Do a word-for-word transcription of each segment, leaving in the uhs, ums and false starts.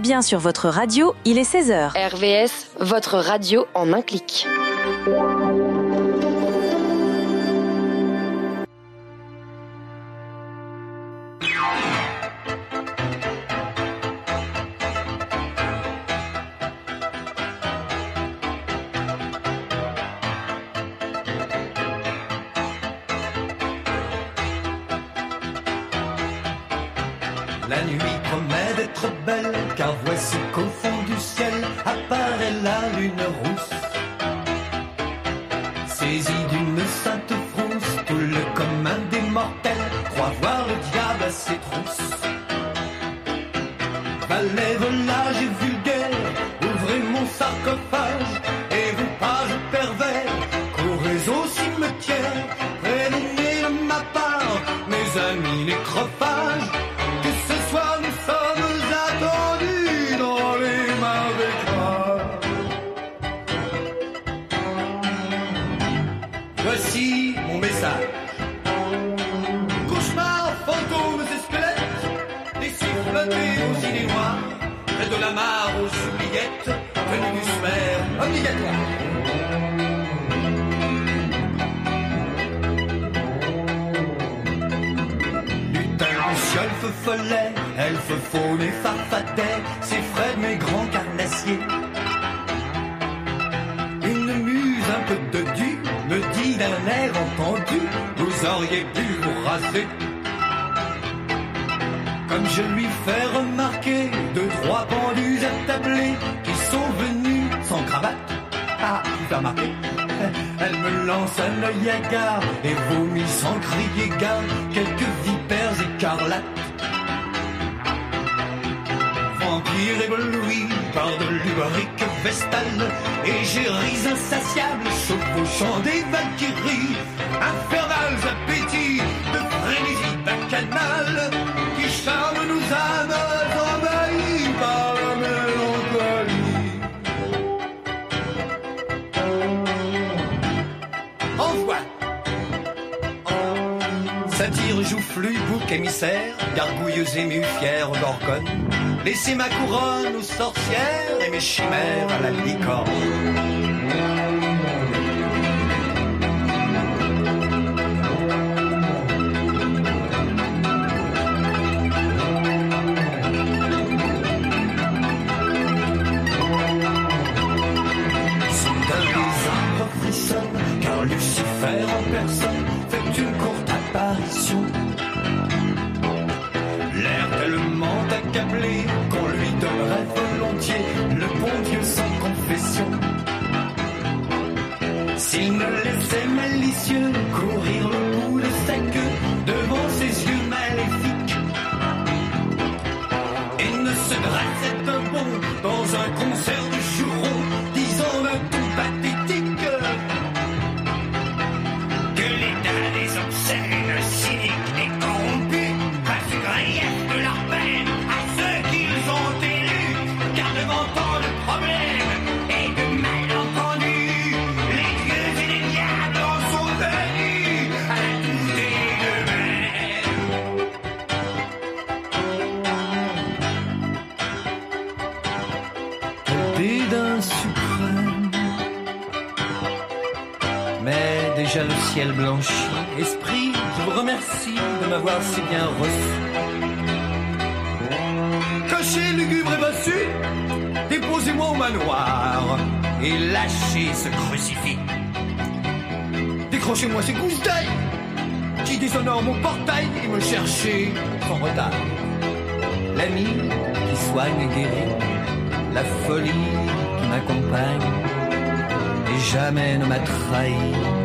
êtes bien sur votre radio, il est seize heures. R V S, votre radio en un clic. La nuit promet d'être belle, car voici qu'au fond du ciel apparaît la lune rousse. Saisi d'une sainte frousse, tout le commun des mortels croit voir le diable à ses trousses. Valets, volages et vulgaires, ouvrez mon sarcophage, et vous pages pervers, courez au cimetière, prévenez de ma part, mes amis nécrophages. Voici mon message. Cauchemars, fantômes et squelettes, laissez flotter aux idées noires, près de la mare aux oubliettes, tenue du sphère obligatoire. Lutin, chiolfe, follet, elfe, faune et farfadet, c'est Fred, mes grands carnassiers. Une muse un peu de du me dit d'un air entendu, vous auriez pu vous raser. Comme je lui fais remarquer deux, trois pendus attablés qui sont venus sans cravate. Ah, tu as remarqué? Elle me lance un œil hagard et vomit sans crier gare quelques vipères écarlates. Vampire ébloui par de l'ubérique vestale, égéries insatiables chevauchant des valkyries, infernals appétits de frénésie bacchanale qui charment nos âmes envahies par la mélancolie. Envoie satire, joufflu, bouc émissaire, gargouilleuse émue, fière gorgone, laissez ma couronne aux sorcières et mes chimères à la licorne. Soudain les arbres frissonnent, car Lucifer en personne fait une courte apparition. L'air tellement accablé qu'on lui donnerait volontiers le bon Dieu sans confession. S'il ne laissait malicieux courir le bout de sa queue devant ses yeux maléfiques et ne se dressait un bond dans un concert de jurons disant d'un ton pathétique que l'état des obscènes, cyniques et corrompus fasse grief de leur peine à ceux qu'ils ont élus, car devant tant de problèmes et de malentendus, les dieux et les diables en sont venus à la douter d'eux-mêmes. Quel dédain suprême, mais déjà le ciel blanchit. Esprit, je vous remercie de m'avoir si bien reçu. Cocher lugubre et bossu, déposez-moi au manoir et lâchez ce crucifix. Décrochez-moi ces gousses d'ail qui déshonorent mon portail et me cherchez sans retard. L'ami qui soigne et guérit, la folie qui m'accompagne et jamais ne m'a trahi.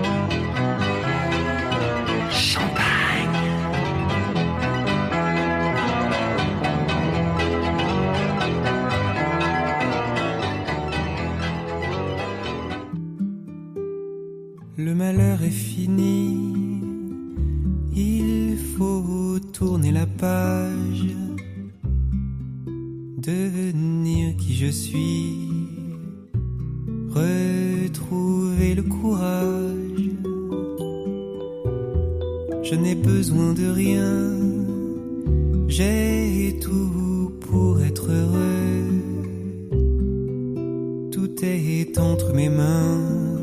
Le malheur est fini, il faut tourner la page, devenir qui je suis, retrouver le courage. Je n'ai besoin de rien, j'ai tout pour être heureux. est entre mes mains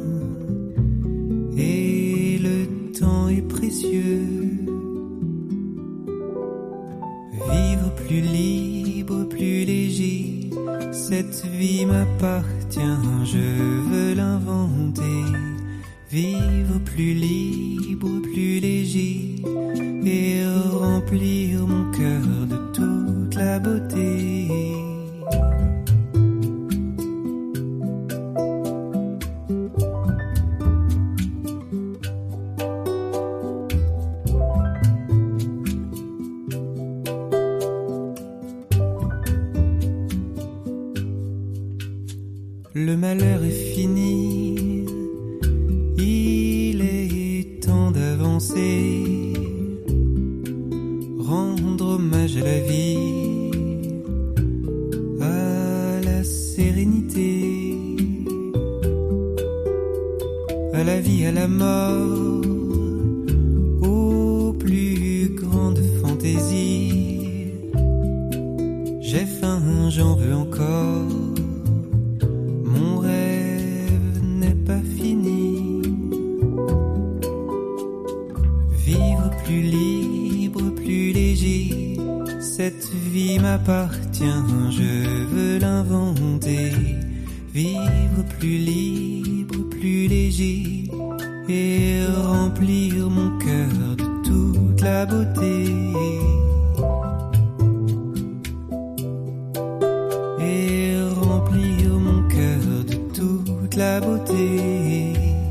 et le temps est précieux. Vivre plus libre, plus léger, cette vie m'appartient, je veux l'inventer. Vivre plus libre, plus léger et remplir mon cœur de toute la beauté. Le malheur est fini, il est temps d'avancer, rendre hommage à la vie, à la sérénité, à la vie, à la mort, aux plus grandes fantaisies. J'ai faim, j'en veux encore. Mon rêve n'est pas fini. Vivre plus libre, plus léger, cette vie m'appartient, je veux l'inventer. Vivre plus libre, plus léger et remplir mon cœur de toute la beauté. Et remplir mon cœur de toute la beauté.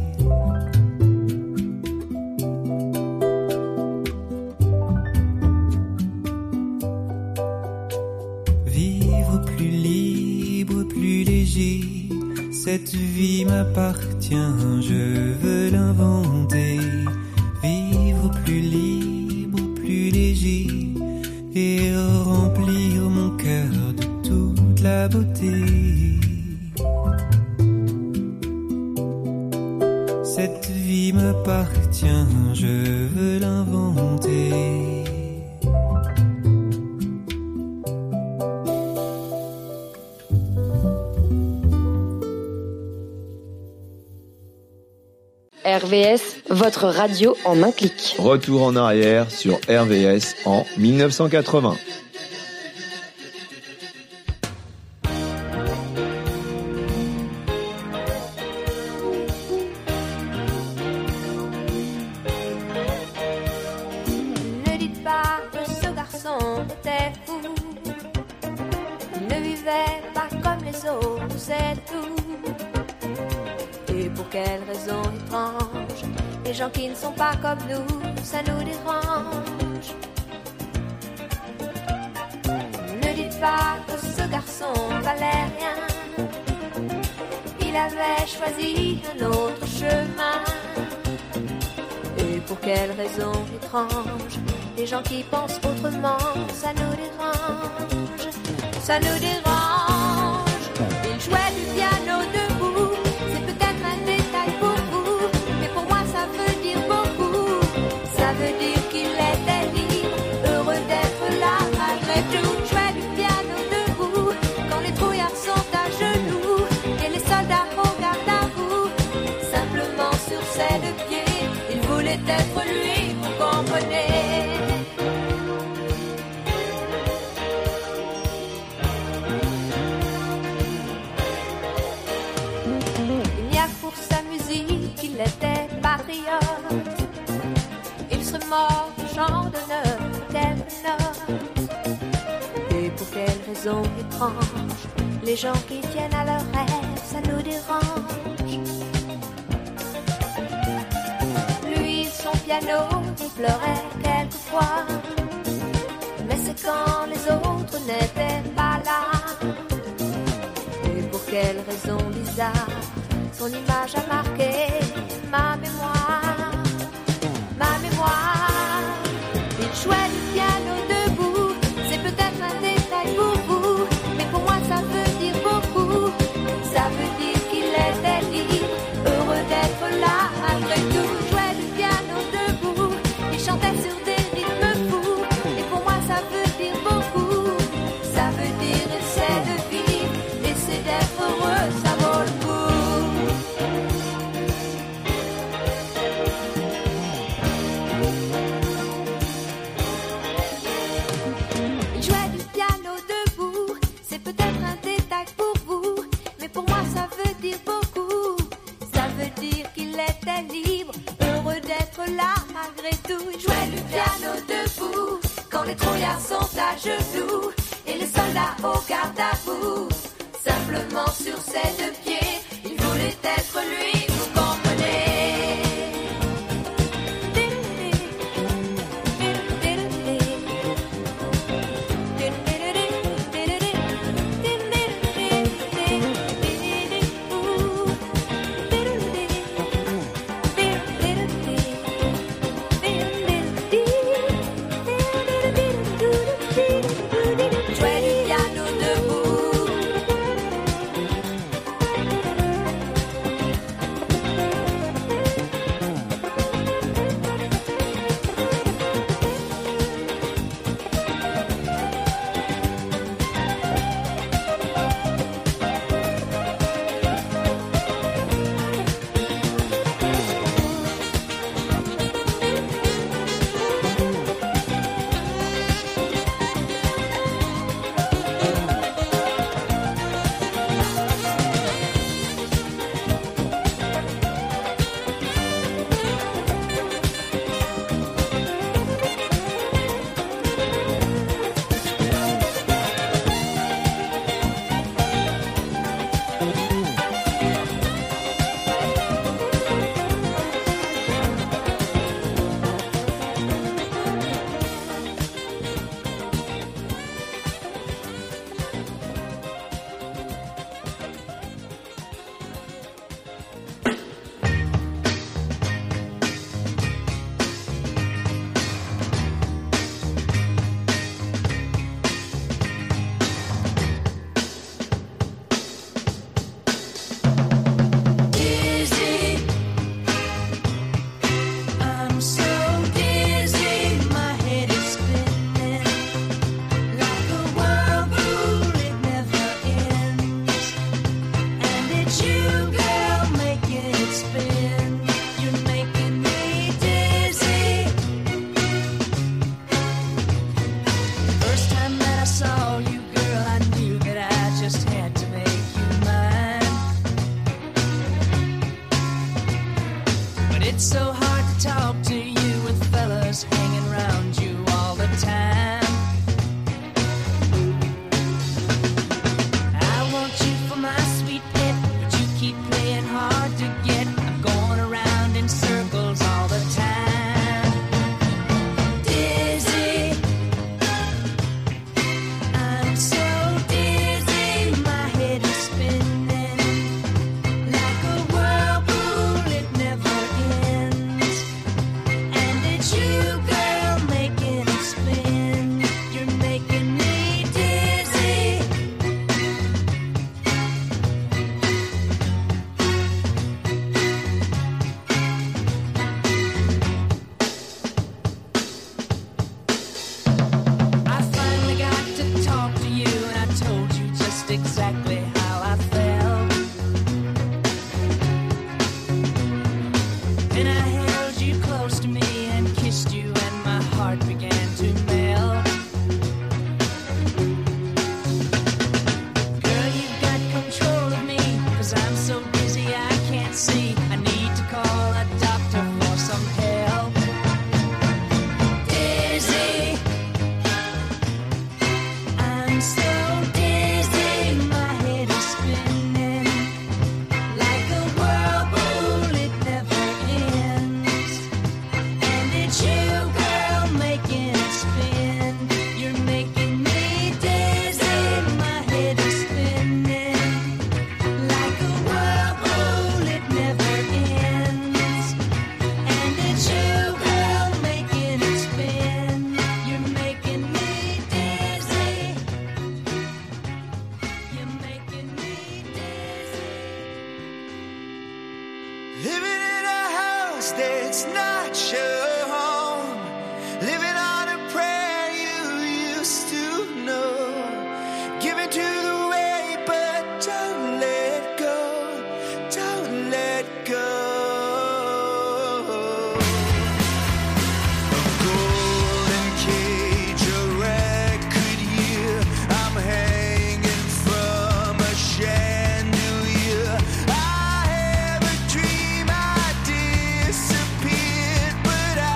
Vivre plus libre, plus léger, cette vie m'appartient, je veux l'inventer. Vivre plus libre, plus léger et remplir mon cœur de toute la beauté. Cette vie m'appartient, je veux l'inventer. R V S, votre radio en un clic. Retour en arrière sur R V S en mille neuf cent quatre-vingts. Ne dites pas que ce garçon était fou. Il ne vivait pas comme les autres, c'est tout. Et pour quelle raison étrange, les gens qui ne sont pas comme nous, ça nous dérange. Ne dites pas que ce garçon valait rien. Il avait choisi un autre chemin. Et pour quelle raison étrange, les gens qui pensent autrement, ça nous dérange. Ça nous dérange. Il jouait du piano debout. C'est peut-être un détail pour vous, mais pour moi ça veut dire beaucoup. Ça veut dire qu'il était libre, heureux d'être là malgré tout. Jouait du piano debout, quand les trouillards sont à genoux et les soldats regardent à vous. Simplement sur ses deux pieds, il voulait être lui, vous comprenez. Il était patriote, il serait mort du champ d'honneur, quel bonheur. Et pour quelle raison étrange, les gens qui tiennent à leurs rêves, ça nous dérange. Lui, son piano, il pleurait quelquefois, mais c'est quand les autres n'étaient pas là. Et pour quelle raison bizarre, son image a marqué ma mémoire, ma mémoire. Il jouait du piano debout, c'est peut-être un détail pour vous, mais pour moi ça veut dire beaucoup. Ça veut dire qu'il était libre, heureux d'être là malgré tout. Il jouait du piano debout, il chantait sur des rythmes fous, et pour moi ça veut dire beaucoup. Ça veut dire essaie de vivre, essaie d'être heureux, ça vaut le coup. les trouillards sont à genoux et les soldats au garde à vous. Simplement sur ses deux pieds, il voulait être lui, vous comprenez. But I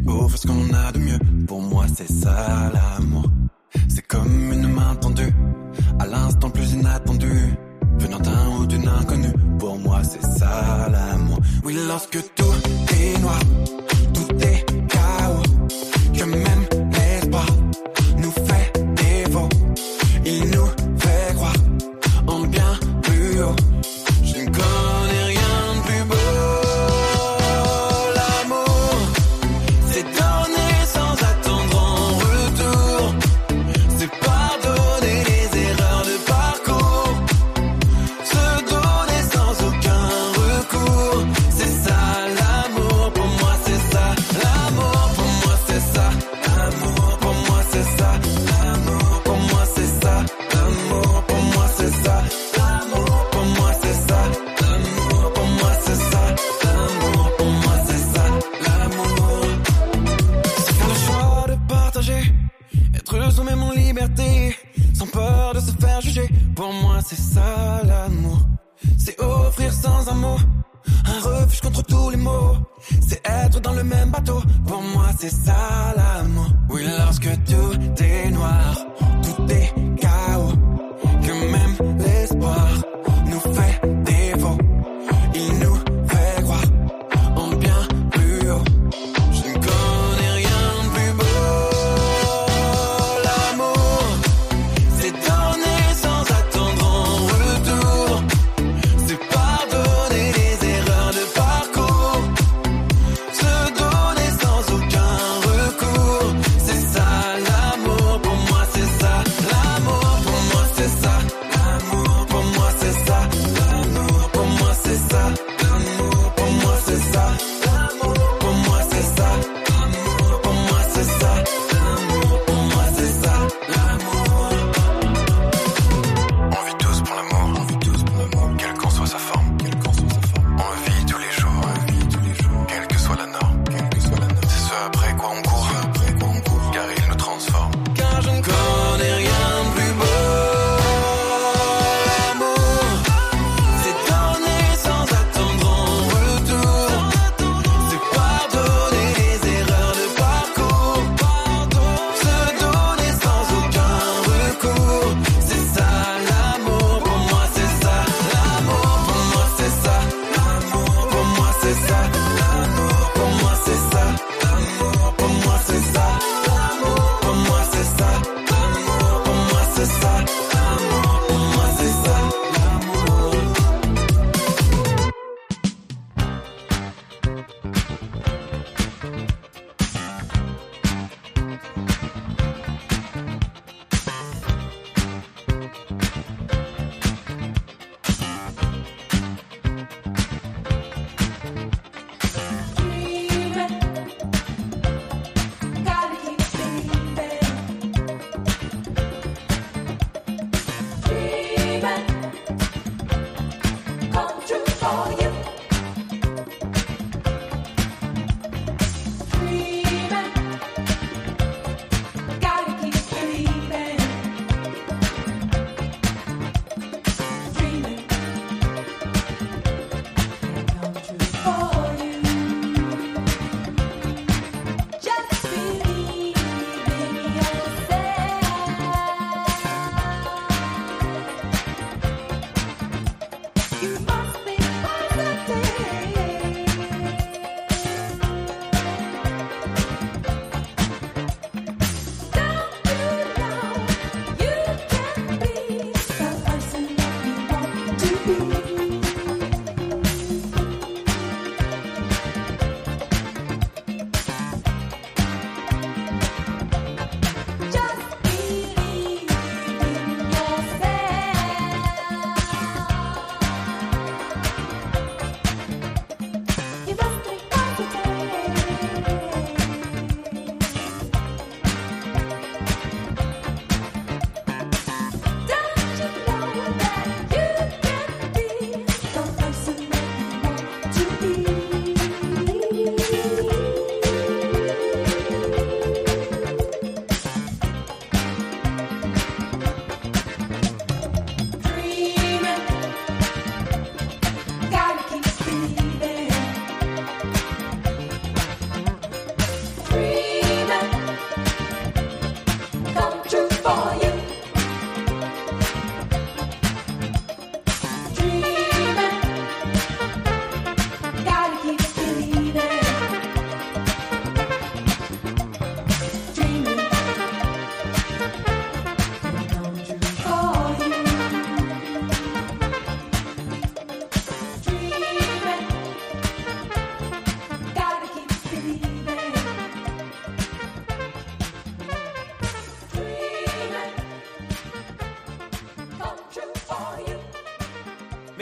offre ce qu'on a de mieux. Pour moi c'est ça l'amour. C'est comme une main tendue, à l'instant le plus inattendu, venant d'un ou d'une inconnue. Pour moi c'est ça l'amour. Oui, lorsque tout est noir, tout est chaos, que même l'espoir nous fait défaut. Il nous fait croire en bien plus haut. Je ne connais rien de plus beau. L'amour, c'est donner sans attendre en retour. C'est pardonner les erreurs de parcours. Se donner sans aucun recours. C'est ça l'amour, pour moi c'est ça. L'amour, pour moi c'est ça. L'amour, pour moi c'est ça. L'amour, pour moi c'est ça. L'amour, pour moi c'est ça. L'amour, pour moi c'est ça. L'amour, pour moi c'est ça. L'amour, pour moi c'est ça. L'amour, c'est faire le choix de partager, être soi-même en liberté, sans peur de se faire juger. Pour moi c'est ça l'amour. C'est offrir sans un mot un refuge contre tous les maux. C'est être dans le même bateau. Pour moi c'est ça l'amour. Oui, lorsque tout est noir, tout est chaos, que même l'espoir nous fait défaut. Il nous fait croire en bien plus haut. Je ne connais rien de plus beau. L'amour, c'est donner sans attendre en retour. C'est pardonner les erreurs de parcours. Se donner sans aucun recours. C'est ça l'amour, pour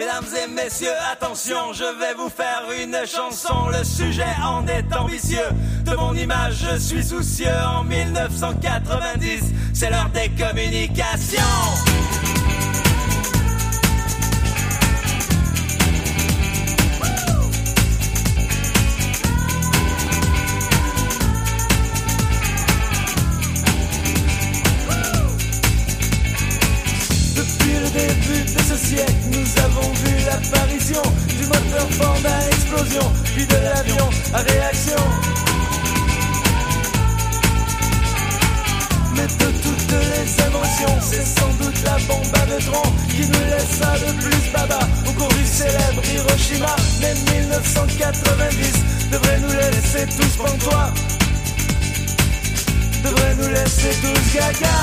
Mesdames et messieurs, attention, je vais vous faire une chanson. Le sujet en est ambitieux. De mon image, je suis soucieux. En mille neuf cent quatre-vingt-dix, c'est l'heure des communications. Nous avons vu l'apparition du moteur Ford à explosion, puis de l'avion à réaction. Mais de toutes les inventions, c'est sans doute la bombe à neutrons qui nous laissa le plus baba. Au cours du célèbre Hiroshima, mais mille neuf cent quatre-vingt-dix devrait nous laisser tous pantois, devrait nous laisser tous gaga.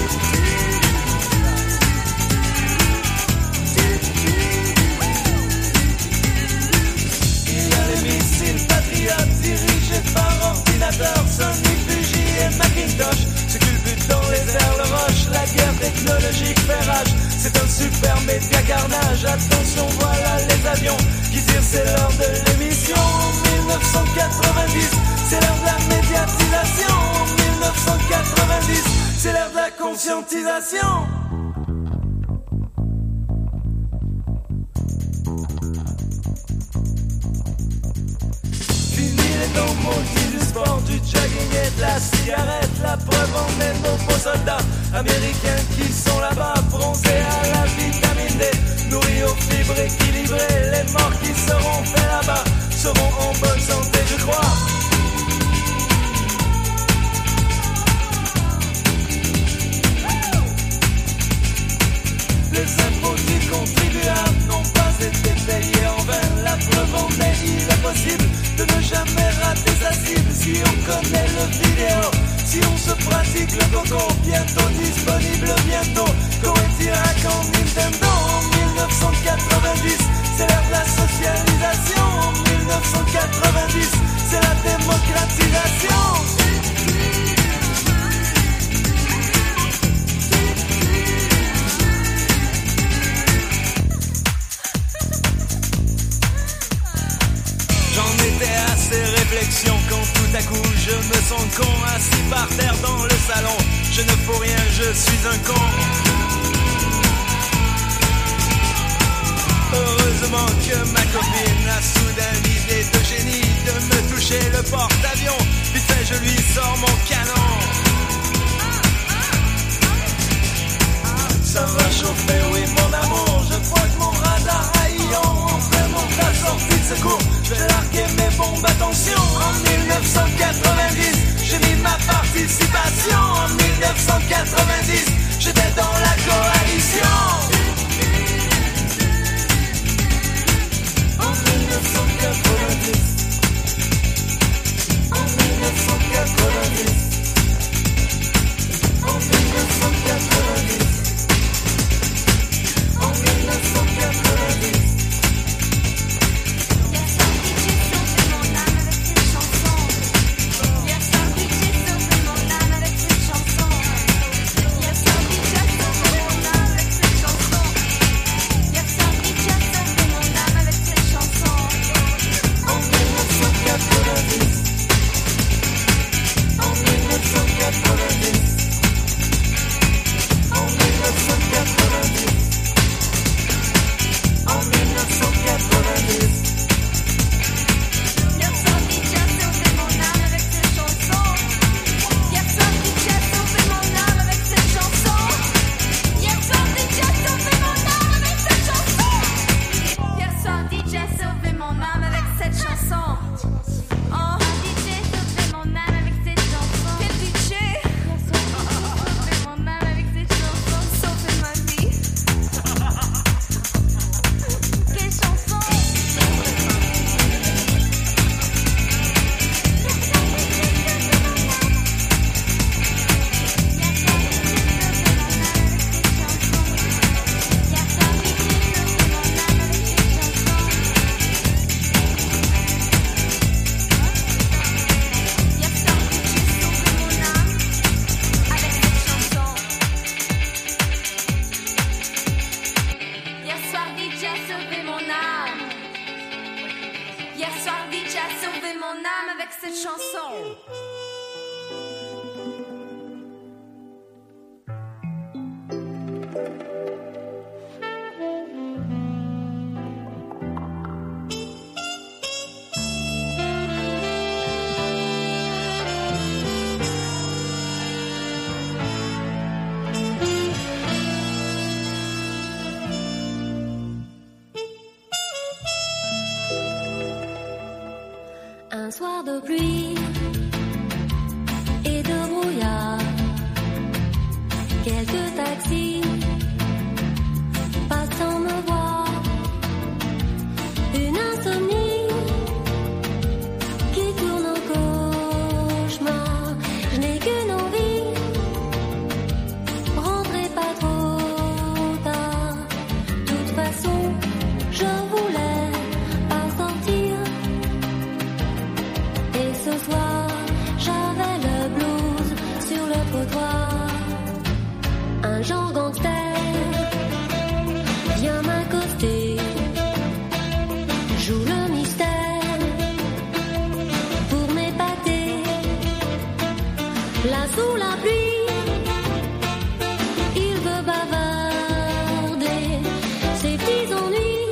Dirigé par ordinateur, Sony, Fuji et Macintosh, ce culbute dans les airs, le roche, la guerre technologique fait rage. C'est un super média carnage, attention voilà les avions qui tirent, c'est l'heure de l'émission. En mille neuf cent quatre-vingt-dix, c'est l'heure de la médiatisation. En mille neuf cent quatre-vingt-dix, c'est l'heure de la conscientisation. Dans maudit du sport, du jogging et de la cigarette. La preuve en est nos beaux soldats américains qui sont là-bas, bronzés à la vitamine D, nourris aux fibres équilibrées. Les morts qui seront faits là-bas seront en bonne santé, je crois. Les impôts du contribuable n'ont pas été payés en vain. La preuve en est, il est possible de ne jamais rater sa cible. Si on connaît le vidéo, si on se pratique le coco, bientôt disponible, bientôt Koei-Tirac en Nintendo. En mille neuf cent quatre-vingt-dix, c'est l'ère de la socialisation. En mille neuf cent quatre-vingt-dix, c'est la démocratisation. J'en étais à ces réflexions quand tout à coup je me sens con, assis par terre dans le salon. Je ne fous rien, je suis un con. Heureusement que ma copine a soudain l'idée de génie de me toucher le porte-avions. Vite fait, je lui sors mon canon. Ça va chauffer, oui mon amour. Je crois que mon radar haillant en vraiment la sortie de secours. Je vais larguer mes bombes, attention. En mille neuf cent quatre-vingt-dix, j'ai mis ma participation. En mille neuf cent quatre-vingt-dix, j'étais dans la coalition. En mille neuf cent quatre-vingt-dix, en mille neuf cent quatre-vingt-dix, en mille neuf cent quatre-vingt-dix. En mille neuf cent quatre-vingt-dix. En à sauver mon âme avec cette chanson. Un soir de pluie et de brouillard, quelques taxis passant me voir, une insomnie qui tourne en cauchemar. Je n'ai qu'une envie, rentrer pas trop tard. De toute façon, je voulais pas sortir. Et ce soir, j'avais le blues sur le trottoir. Un genre gangster vient m'accoster, joue le mystère pour m'épater. Là sous la pluie, il veut bavarder. Ses petits ennuis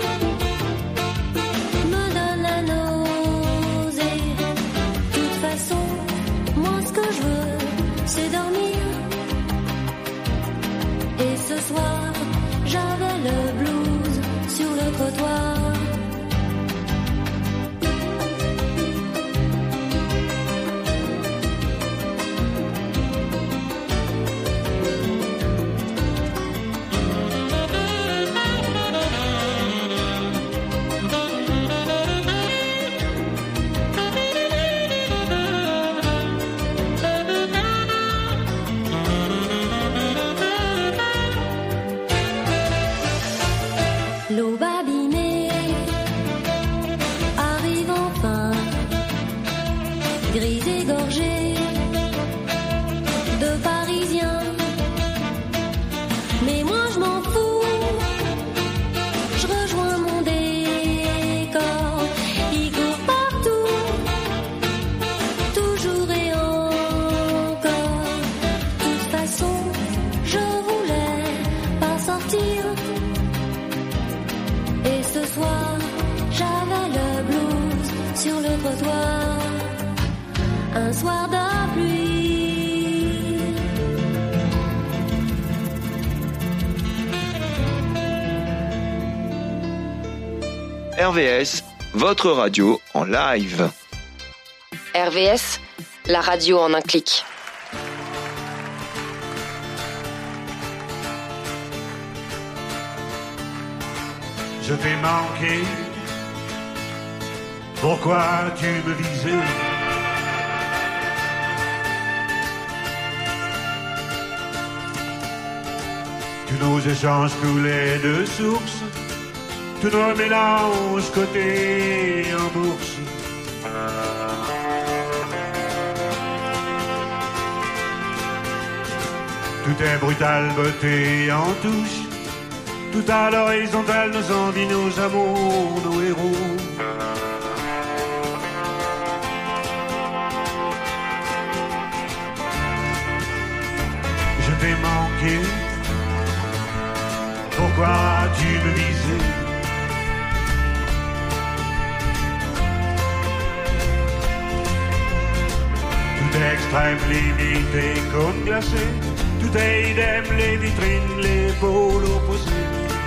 me donnent la nausée. De toute façon, moi ce que je veux, c'est dormir. Et ce soir, j'avais le blues sur le trottoir. L'aube abîmée arrive enfin, grise égorgée de Parisiens. Mais moi je m'en fous, je rejoins mon décor. Il court partout, toujours et encore. De toute façon, je voulais pas sortir. Et ce soir, j'avais le blues sur le trottoir. Un soir de pluie. R V S, votre radio en live. R V S, la radio en un clic. Je t'ai manqué. Pourquoi tu me visais? Tous nos échanges coulaient de source, tous nos mélanges cotés en bourse. Tout est brutal, beauté en touche. Tout à l'horizontale, nos envies, nos amours, nos héros. Je t'ai manqué. Pourquoi tu me visais? Tout est extrême, limité, côte glacée. Tout est idem, les vitrines, les pôles opposés.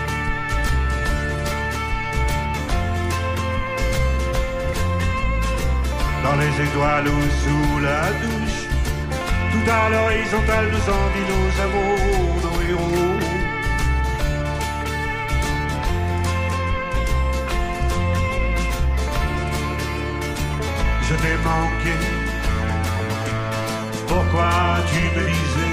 Dans les étoiles ou sous la douche, tout à l'horizontale, nos envies, nos amours, nos héros. Je t'ai manqué. Pourquoi tu me disais?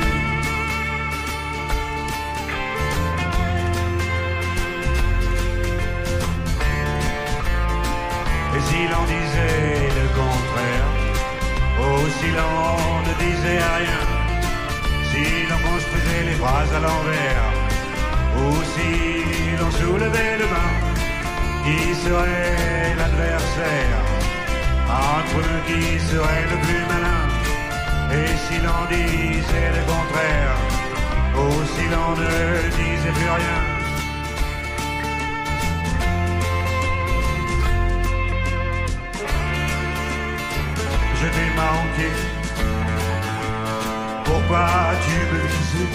Et si l'on disait le contraire, oh si l'on ne disait rien, si l'on construisait les phrases à l'envers, ou si l'on soulevait le main, qui serait l'adversaire? entre nous qui serait le plus malin? Et si l'on disait le contraire, ou si l'on ne disait plus rien? Je t'ai manqué, pourquoi tu me visais?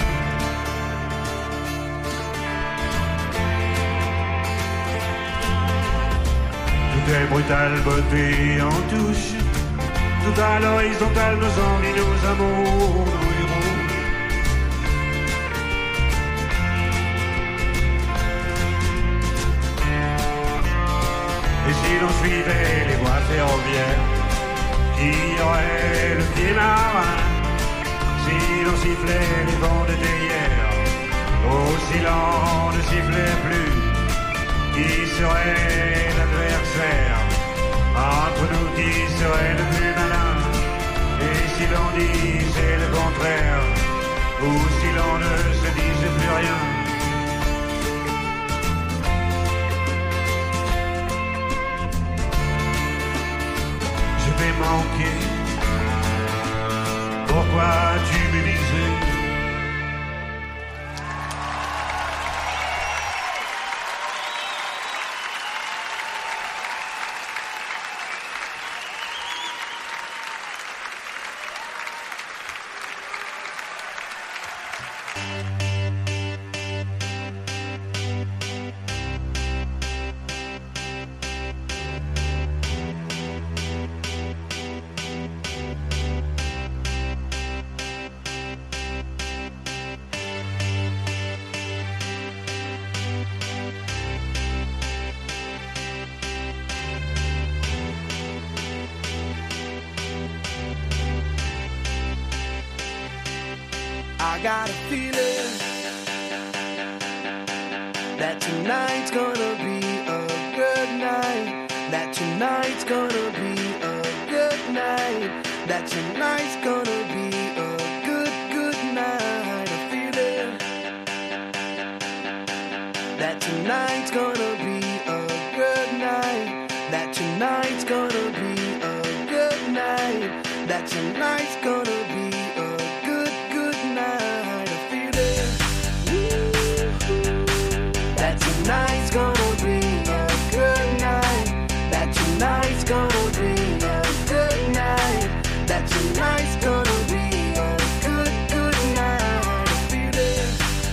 Tout est brutal, beauté en touche, tout à l'horizontale, nos envies, nos amours, nos héros. Et si l'on suivait les voies ferroviaires, qui aurait le pied marin? Si l'on sifflait les vents de hier, oh si l'on ne sifflait plus, qui serait l'adversaire? Entre nous qui serait le plus malin? Et si l'on disait le contraire, ou si l'on ne se disait plus rien? Je vais manquer, pourquoi tu me disais? I got a feeling that tonight's gonna be a good night. That tonight's gonna be a good night. That tonight's gonna be a good, good night. A feeling that tonight's gonna be a good night. That tonight's gonna be a good night. That tonight's gonna be a good, good night. A feeling that tonight's gonna be a good night. That tonight's gonna be a good night. That tonight's gonna be a good, good night. A feeling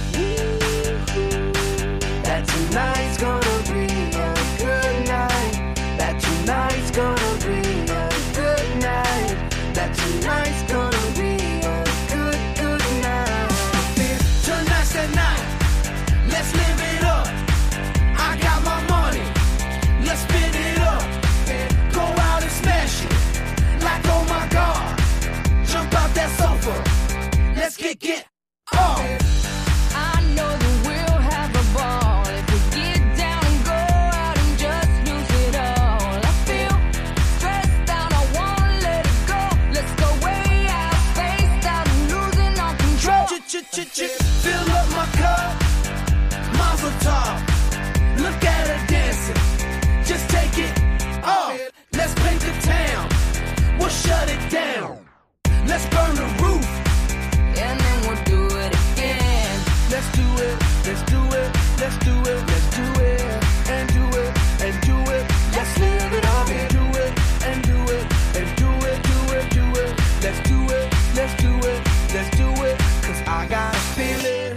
that tonight's gonna be a good night. That tonight's gonna be a good night. That tonight's gonna be a good, good night. Tonight's the night. Let's live it up. I got my money. Let's spin it up. Go out and smash it. Like oh my God. Jump out that sofa. Let's get get on. I know that we'll have a ball if we get down and go out and just lose it all. I feel stressed out, I wanna let it go. Let's go way out, spaced out and losing all control. Fill up my cup. Mazel tov. Look at her dancing. Just take it off. Let's paint the town. We'll shut it down. Let's burn the roof. And then we'll do it again. Let's do it. Let's do it. Let's do it. Let's do it. And do it. And do it. Let's live it up. And do it. And do it. And do it. Do it. Do it. Let's do it. Let's do it. Let's do it. Cause I got a feeling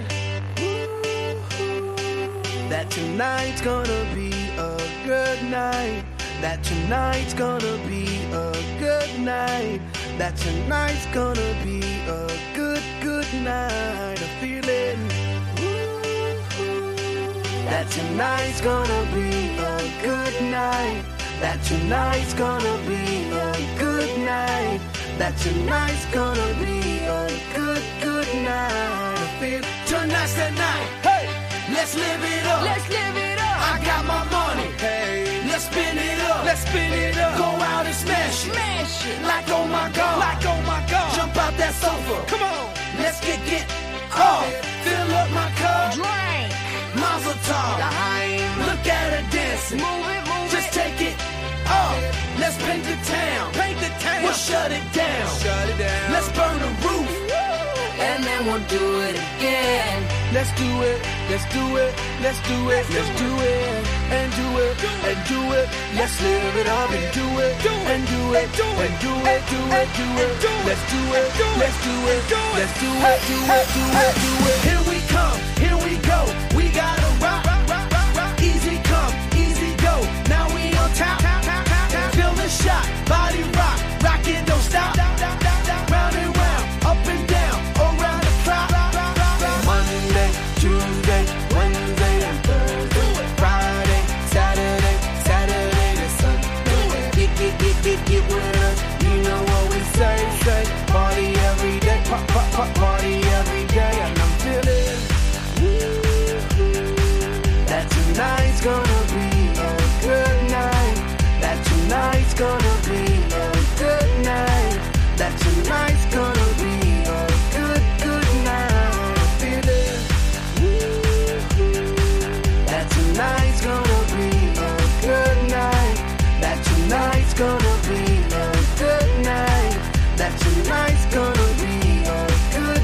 that tonight's gonna be a good night. That tonight's gonna be a good night. That tonight's gonna be a good, good night. A feeling that tonight's gonna be a good night. That tonight's gonna be a good night. That tonight's gonna be a good, good night. I feel tonight's the night. Hey, let's live it up. Let's live it up. I got my money. Hey, let's spin it up. Let's spin it up. Go out and smash it. Smash it. Like oh my God. Like oh my God. Jump out that sofa. Come on. Let's get get off. Fill up my cup. Drink. Mazel tov. Daheim. Look at her dancing. Move it, move Just it. take it off. Let's let's paint the town. Paint the town. We'll shut it down. Shut it down. Let's burn the roof. And then we'll do it again. Let's do it, let's do it, let's do it, let's do it, and do it, and do it. Let's live it up and do it, and do it, and do it, do it, do it. Let's do it, let's do it, let's do it, do it, do it, do it. Here we come, here we go. We gotta rock, rock, rock, rock. Easy come, easy go. Now we on top, feel the shot, body rock, rock it, don't stop. Round and round, up and down, around the clock. Monday, Tuesday, Wednesday, and Thursday, Friday, Saturday, Saturday to Sunday. Get, get, get, get, get with us. You know what we say, say. Party every day, pop, pop, pop, party every day, and I'm feeling that tonight's gonna be a good night. That tonight's gonna be a good night. That tonight's gonna be a good, good night. I feel it. That tonight's gonna be a good night. That tonight's gonna be a good night. That tonight's gonna be a good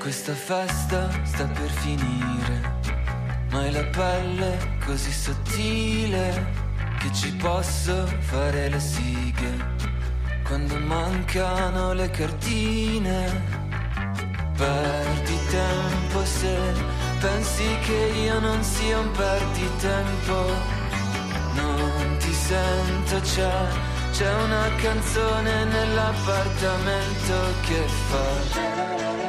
Questa festa sta per finire, ma è la pelle così sottile che ci posso fare le sighe quando mancano le cartine. Perdi tempo se pensi che io non sia un perditempo. Non ti sento, c'è, c'è una canzone nell'appartamento che fa.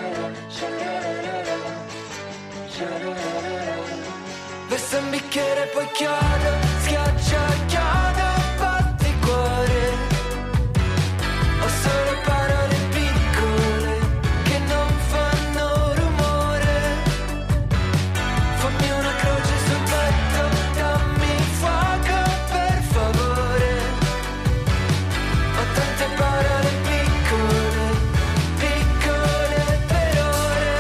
Versa un bicchiere poi chiodo, schiaccia chiodo, batti cuore. Ho solo parole piccole che non fanno rumore. Fammi una croce sul petto, dammi fuoco per favore. Ho tante parole piccole, piccole per ore.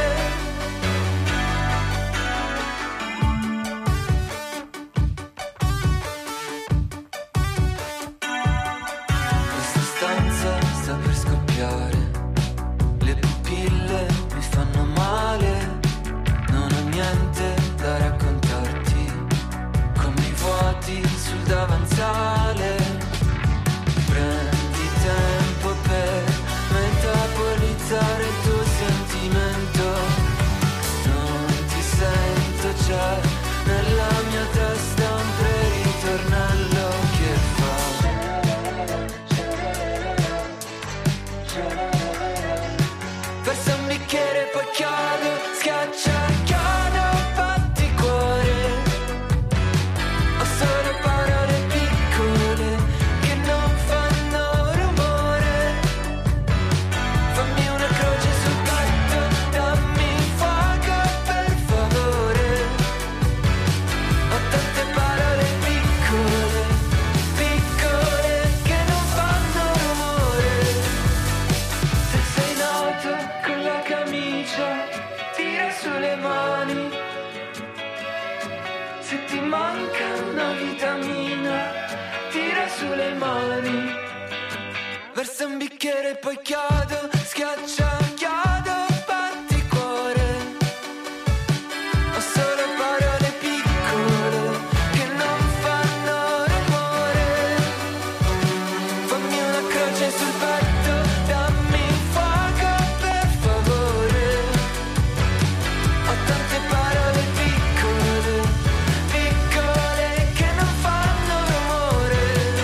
Questa stanza sta per scoppiare, le pupille mi fanno male, non ho niente da raccontarti, come i vuoti sul davanzale. Prendi tempo per metabolizzare il tuo sentimento. Non ti sento, c'è nella mia testa un pre-ritornello che fa. Versa un bicchiere poi chiodo, schiaccia chiodo, batti cuore. Ho solo parole piccole che non fanno rumore. Fammi una croce sul petto, dammi fuoco per favore. Ho tante parole piccole, piccole che non fanno rumore. Se sei nato con la camicia, tira sulle mani. Se ti manca una vitamina, tira sulle mani. Versa un bicchiere poi chiodo, schiaccia chiodo, batti cuore. Ho solo parole piccole che non fanno rumore. Fammi una croce sul petto, dammi fuoco per favore. Ho tante parole piccole, piccole che non fanno rumore.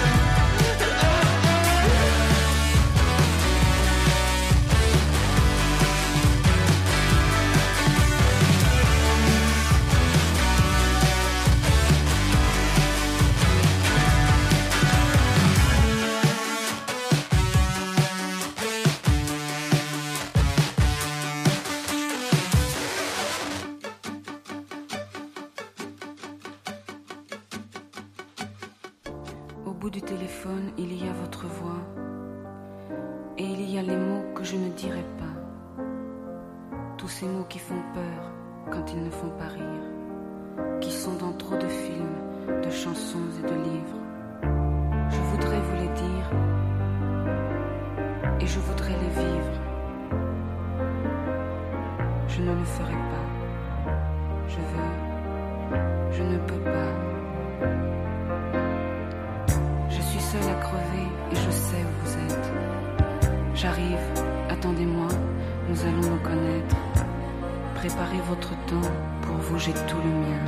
Au bout du téléphone, il y a votre voix. Et il y a les mots que je ne dirai pas. Tous ces mots qui font peur quand ils ne font pas rire. Qui sont dans trop de films, de chansons et de livres. Je voudrais vous les dire. Et je voudrais les vivre. Je ne le ferai pas. Je veux. Je ne peux pas. Je suis seule à crever et je sais où vous êtes. J'arrive, attendez-moi, nous allons nous connaître. Préparez votre temps, pour vous j'ai tout le mien.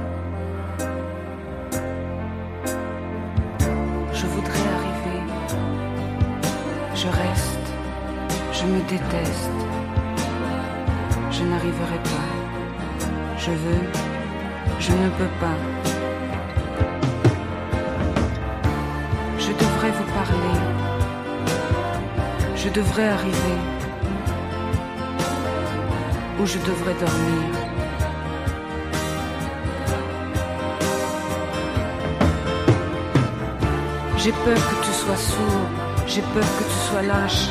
Je voudrais arriver, je reste, je me déteste. Je n'arriverai pas, je veux, je ne peux pas. Je devrais vous parler, je devrais arriver, ou je devrais dormir. J'ai peur que tu sois sourd, j'ai peur que tu sois lâche.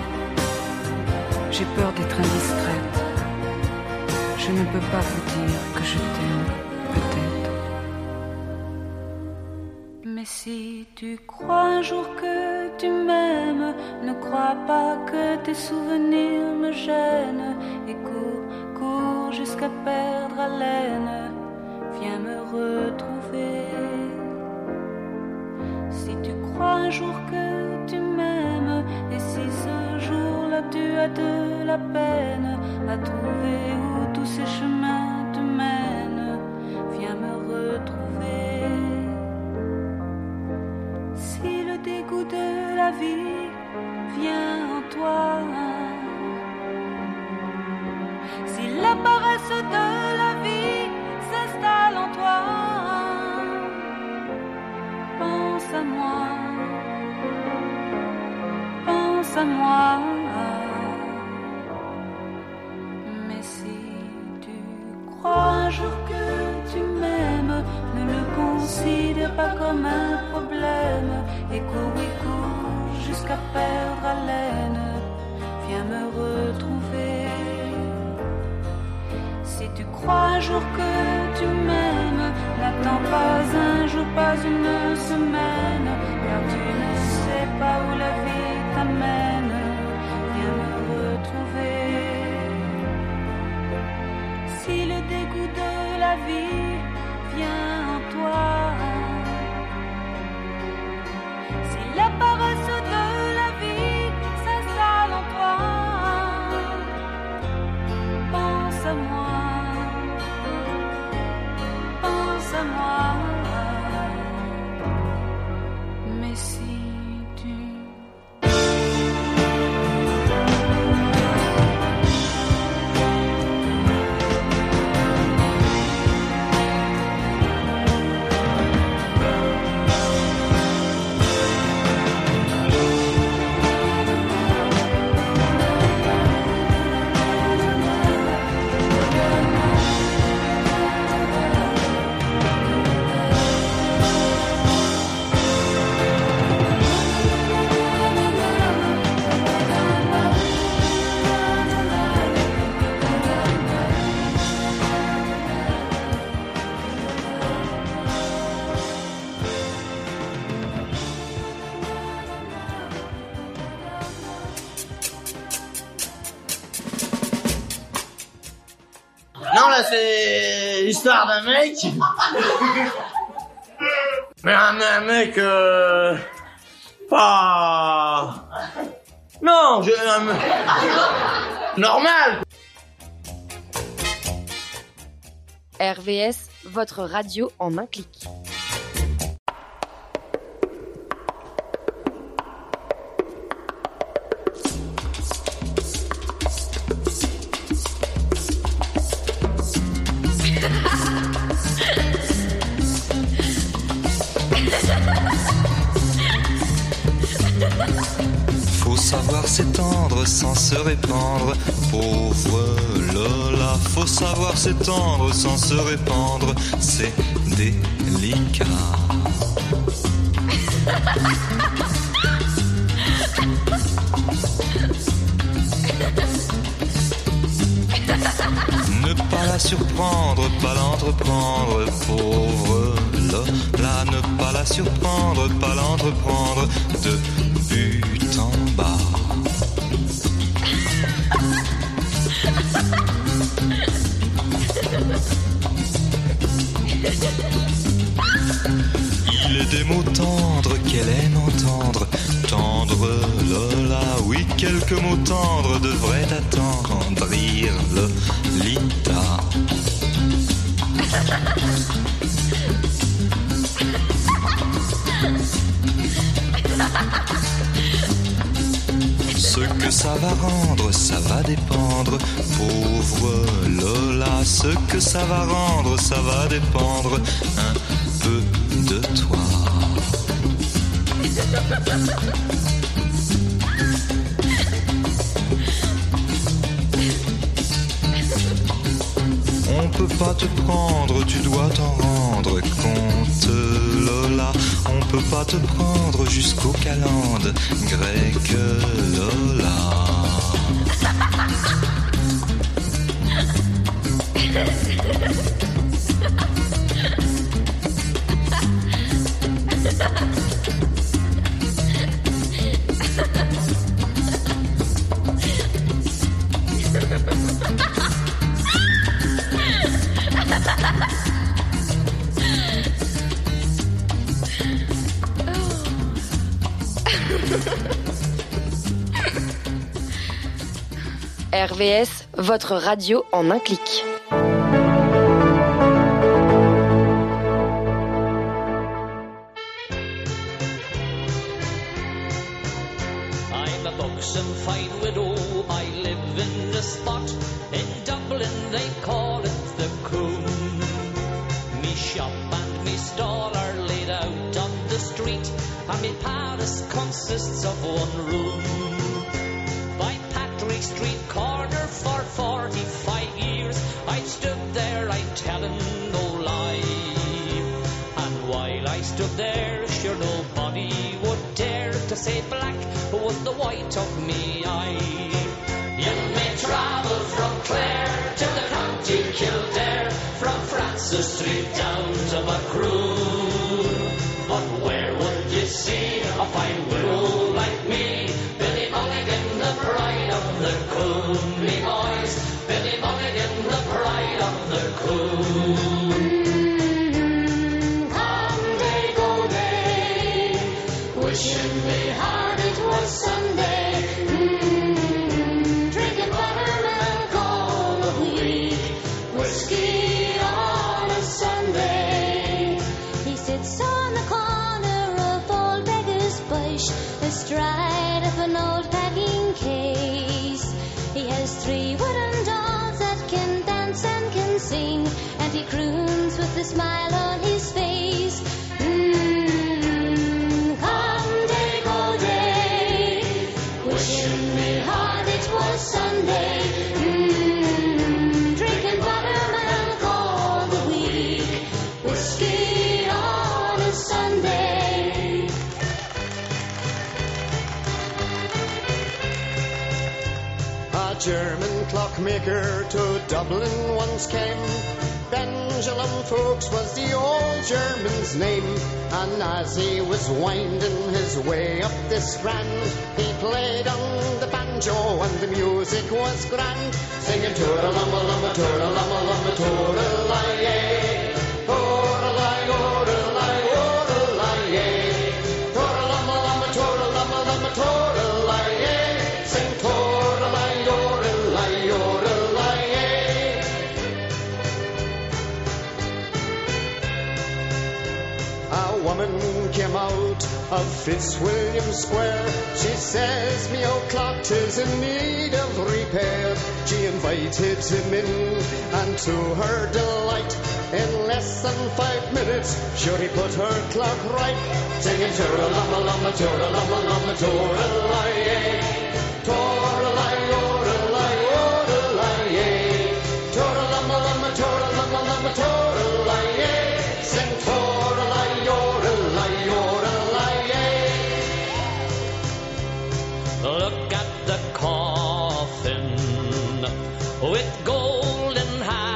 J'ai peur d'être indiscrète. Je ne peux pas vous dire que je t'aime, peut-être. Mais si tu crois un jour que tu m'aimes, ne crois pas que tes souvenirs me gênent. Et cours jusqu'à perdre haleine. Viens me retrouver. Si tu crois un jour que tu m'aimes, et si ce jour-là tu as de la peine à trouver où tous ces chemins te mènent, viens me retrouver. Si le dégoût de la vie vient en toi, si la paresse de la vie s'installe en toi, pense à moi, pense à moi. Mais si tu crois un jour que tu m'aimes, ne le considère pas comme un problème, et cours et cours jusqu'à perdre haleine. Viens me retrouver. Si tu crois un jour que tu m'aimes, n'attends pas un jour, pas une semaine, car tu ne sais pas où la vie t'amène. Viens me retrouver. Si le dégoût de la vie vient en toi, si la paresse de la vie s'installe en toi, pense à moi, pense à moi. Mais si tu Non, là, c'est l'histoire d'un mec. Mais un, un mec, euh... pas... Non, je... Un... normal. R V S, votre radio en un clic. Faut savoir s'étendre sans se répandre, pauvre Lola. Faut savoir s'étendre sans se répandre, c'est délicat. Ne pas la surprendre, pas l'entreprendre, pauvre Lola. Ne pas la surprendre, pas l'entreprendre, de but en bas. Il est des mots tendres qu'elle aime entendre. Tendre Lola, oui, quelques mots tendres devraient attendrir Lolita. Ce que ça va rendre, ça va dépendre, pauvre Lola. Ce que ça va rendre, ça va dépendre un peu de toi. On peut pas te prendre, tu dois t'en rendre compte, Lola. On peut pas te prendre jusqu'au calende grec, Lola. R V S, votre radio en un clic. I'm a buxom fine widow, I live in a spot in Dublin, they call it the Coombe. Me shop and me stall are laid out on the street, and me palace consists of one room. By Patrick Street corner for forty-five years, I've stood there, I'm telling no lie. And while I stood there, sure nobody would dare to say black was the white of me eye. You may travel from Clare to the county Kildare, from Francis Street down to Macroom. But where would you see a fine widow like me? Billy Mulligan, the pride of the Coombe, me boys. Billy Mulligan, the pride of the Coombe. Come day, go day, wishing me hard it was Sunday. Mm, drinking buttermilk all the week, whiskey on a Sunday. He sits on the corner of Old Beggar's Bush, astride of an old packing case. He has three wooden dolls that can dance and can sing, and he croons with a smile on his face. Mm, come day, go day, wishing me hard it was Sunday. Mm, drinking buttermilk all the week, whiskey on a Sunday. A German clockmaker to Dublin once came. Benjamin Fuchs was the old German's name, and as he was winding his way up the Strand, he played on the banjo and the music was grand, singing tooralumma-lumma, tooralumma-lumma, tooralai-yay, tooralai, tooralai, tooralai-yay, tooralumma-lumma, tooralumma-lumma, tooralai-yay, sing tooralai, tooralai, tooralai-yay. A woman came out of Fitzwilliam Square. She says, me old clock is in need of repair. She invited him in, and to her delight, in less than five minutes, sure he put her clock right, singing tooralumma-lumma, tooralumma-lumma, tooralai-yay, tooralai, tooralai, tooralai-yay, tooralumma-lumma, tooralumma-lumma, tooralai-yay, sing tooralai, tooralai, tooralai-yay. Look at the coffin with golden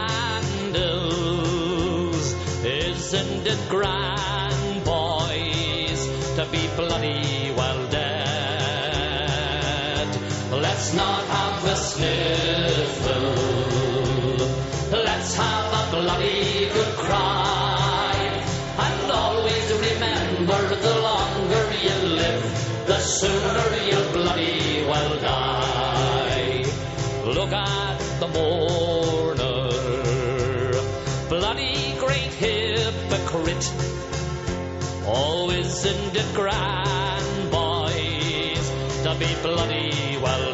handles. Isn't it grand, boys, to be bloody well dead? Let's not have a sniffle, let's have a bloody good cry, and always remember the longer you live, the sooner you'll bloody well die. Look at the mourner, bloody great hypocrite. Oh, isn't it grand, boys, to be bloody well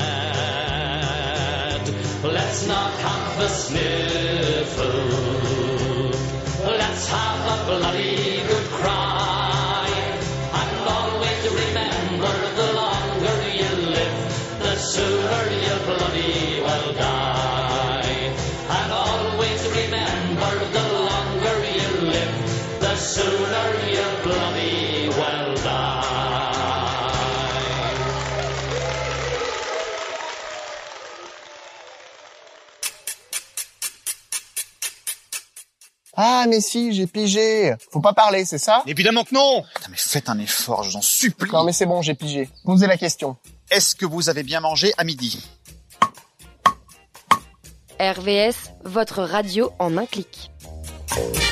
dead? Let's not have a sniffle, let's have a bloody good cry, and always remember the longer you live, the sooner you'll bloody well die. And always remember the longer you live, the sooner you'll bloody well die. Ah, mais si, j'ai pigé. Faut pas parler, c'est ça? Évidemment que non. Putain, mais faites un effort, je vous en supplie. Non, mais c'est bon, j'ai pigé. Posez la question. Est-ce que vous avez bien mangé à midi? R V S, votre radio en un clic.